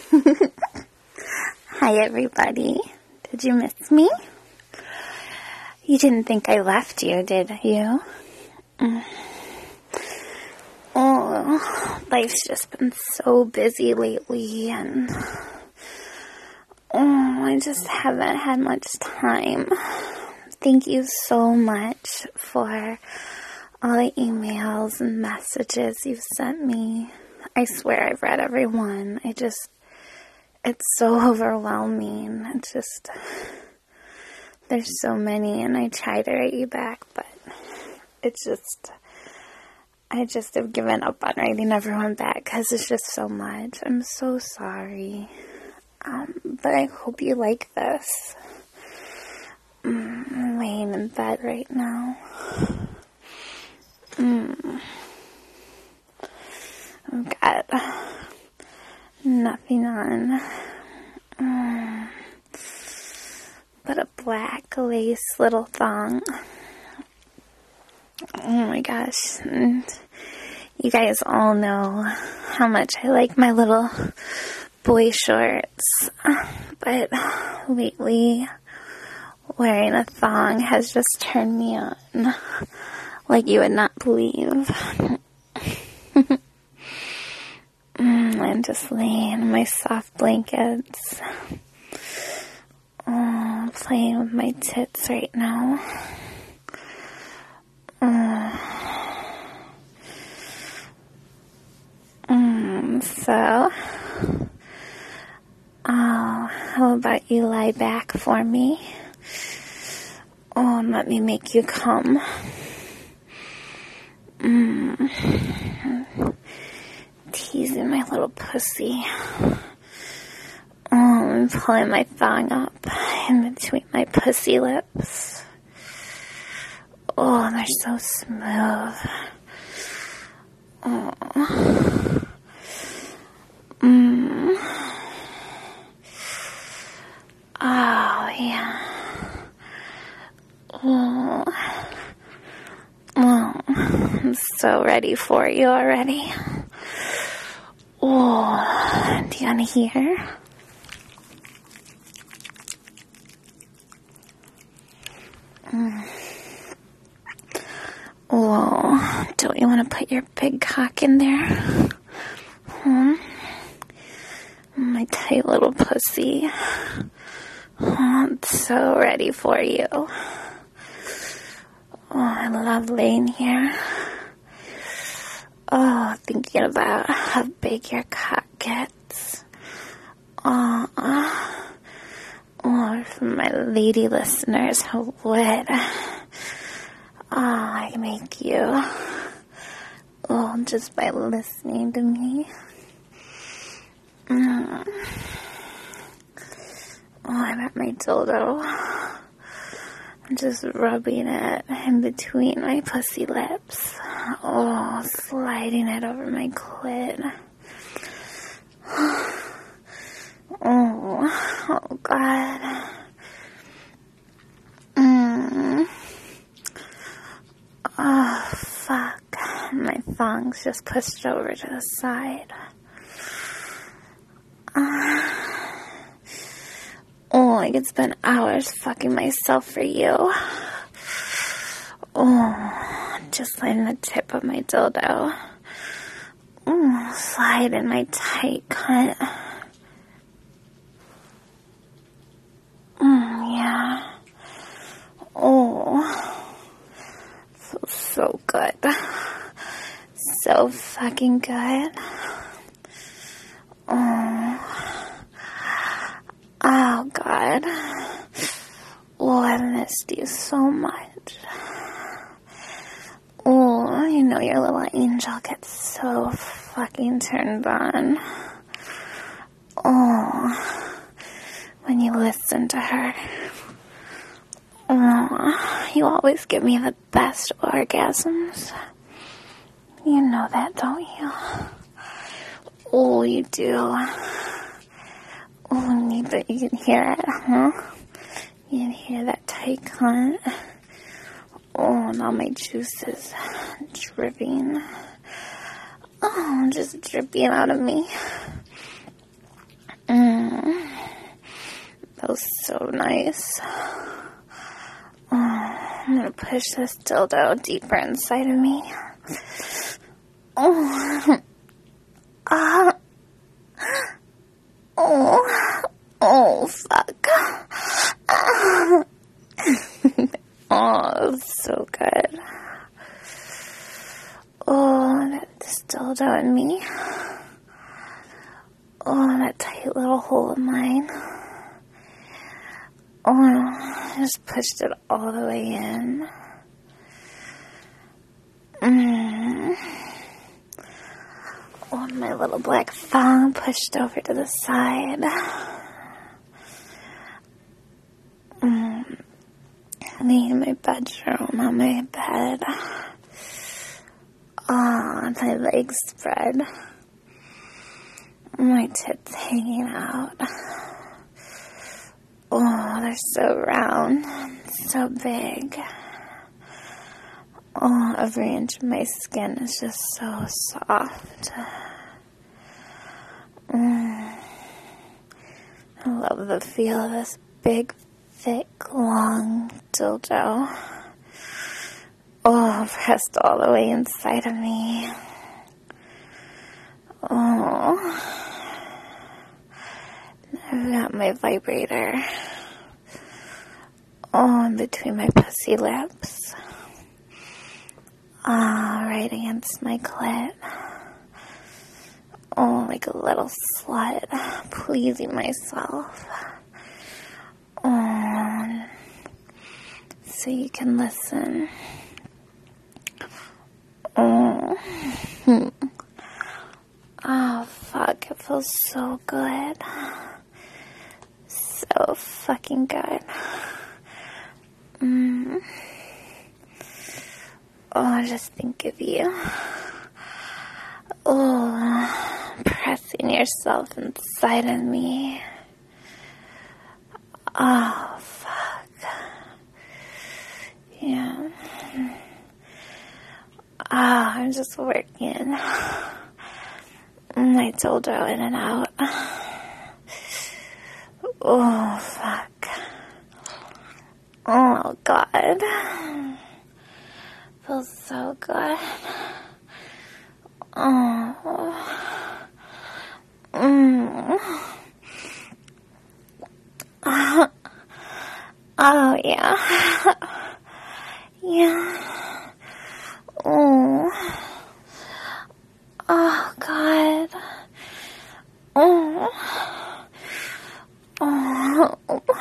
Hi, everybody. Did you miss me? You didn't think I left you, did you? Oh, life's just been so busy lately, and I just haven't had much time. Thank you so much for all the emails and messages you've sent me. I swear I've read every one. It's so overwhelming. There's so many, and I try to write you back, but I just have given up on writing everyone back because it's just so much. I'm so sorry. But I hope you like this. I'm laying in bed right now. I've got nothing on but a black lace little thong. Oh my gosh. And you guys all know how much I like my little boy shorts. But lately, wearing a thong has just turned me on like you would not believe. I'm just laying in my soft blankets. Playing with my tits right now. So, how about you lie back for me? And let me make you come. Teasing my little pussy. I'm pulling my thong up in between my pussy lips. They're so smooth. Oh, yeah. I'm so ready for you already. Do you want to hear? Don't you want to put your big cock in there? My tight little pussy. I'm so ready for you. I love laying here. Thinking about how big your cock gets. For my lady listeners, how wet. I make you. Just by listening to me. I got my dildo. I'm just rubbing it in between my pussy lips. Sliding it over my clit. Oh God. Fuck. My thong's just pushed over to the side. I could spend hours fucking myself for you. Just letting the tip of my dildo slide in my tight cunt. Yeah. Feels so good. So fucking good. Oh, God. I've missed you so much. You know your little angel gets so fucking turned on. When you listen to her. You always give me the best orgasms. You know that, don't you? You do. But you can hear it, huh? You can hear that tight cunt. And all my juices dripping. Just dripping out of me. feels so nice. Oh, I'm gonna push this dildo deeper inside of me. Oh. Oh, fuck. Oh, it's so good. Oh, this dildo in me. Oh, that tight little hole of mine. Oh, I just pushed it all the way in. Oh, my little black thong pushed over to the side. Me in my bedroom on my bed. Oh, my legs spread. My tits hanging out. Oh, they're so round, so big. Oh, every inch of my skin is just so soft. I love the feel of this big, thick, long dildo. Oh, pressed all the way inside of me. Oh, I've got my vibrator. Oh, in between my pussy lips. Oh, right against my clit. Oh, like a little slut, pleasing myself. Oh, so you can listen. Oh, oh, fuck, it feels so good. So fucking good. Oh, just think of you. Oh, pressing yourself inside of me. Oh, fuck. Yeah. Oh, I'm just working my dildo in and out. Oh, fuck. Oh, God. Feels so good. Oh. Oh, yeah. Yeah. Oh. Oh, God. Oh. Oh.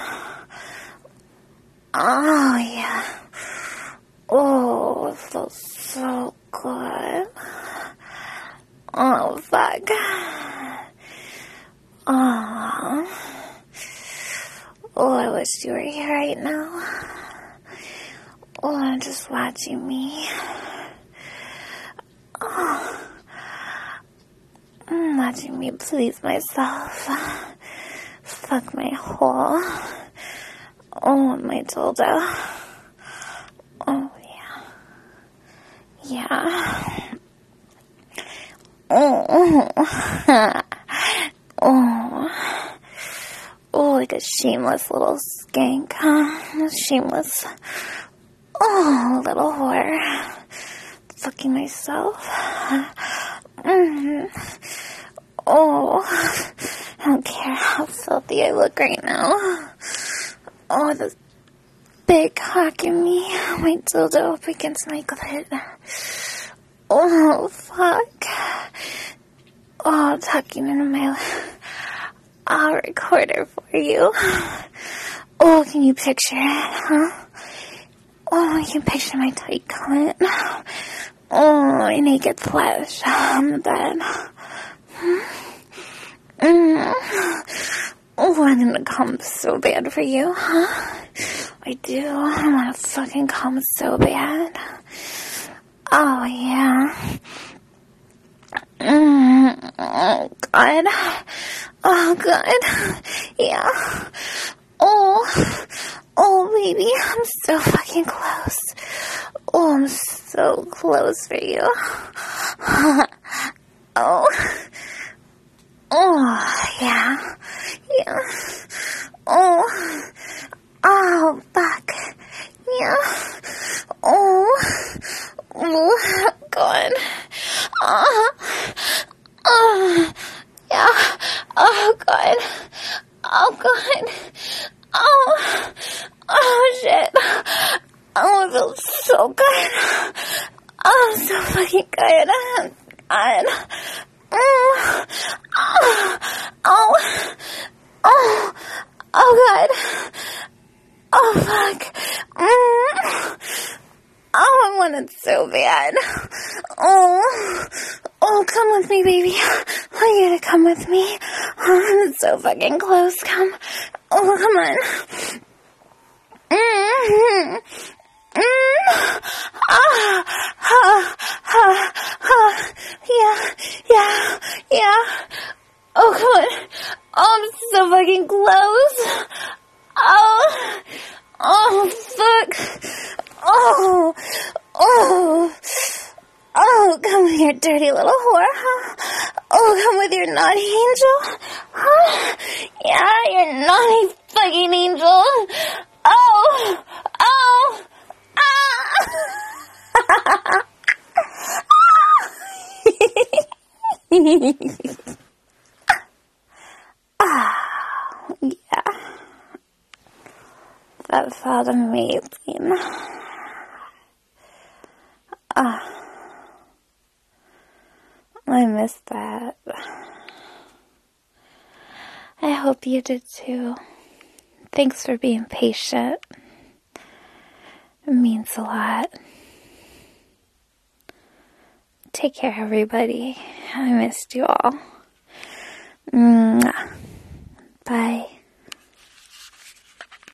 Oh, yeah. Oh, it feels so good. Oh, fuck. Oh. Oh, I wish you were here right now. Oh, I'm just watching me. Oh. I'm watching me please myself. Fuck my hole. Oh, my dildo. Oh, yeah. Yeah. Oh. Oh. Oh, like a shameless little skank, huh? Shameless. Oh, little whore. Fucking myself. Oh, I don't care how filthy I look right now. Oh, this big cock in me. My dildo up against my clit. Oh, fuck. Oh, tucking into my... I'll record it for you. Oh, can you picture it, huh? Oh, you can picture my tight cunt. Oh, my naked flesh on the bed. Oh, I'm gonna come so bad for you, huh? I do. I wanna fucking come so bad. Oh, yeah. Oh, God. Oh, God. Yeah. Oh, baby. I'm so fucking close. Oh, I'm so close for you. Oh. Oh, yeah. Yeah. Oh. God. Oh, God. Oh, shit. Oh, it feels so good. Oh, so fucking good. God. Oh, oh, oh, God. Oh, fuck. Oh, I want it so bad. Oh, come with me, baby. You gotta come with me. Oh, it's so fucking close. Come. Oh, come on. Yeah. Oh, come on. Oh, I'm so fucking close. Oh, fuck. Oh, come with your dirty little whore, huh? Oh, come with your naughty angel, huh? Yeah, your naughty fucking angel. Yeah. That felt amazing. I missed that. I hope you did too. Thanks for being patient. It means a lot. Take care, everybody. I missed you all. Mwah.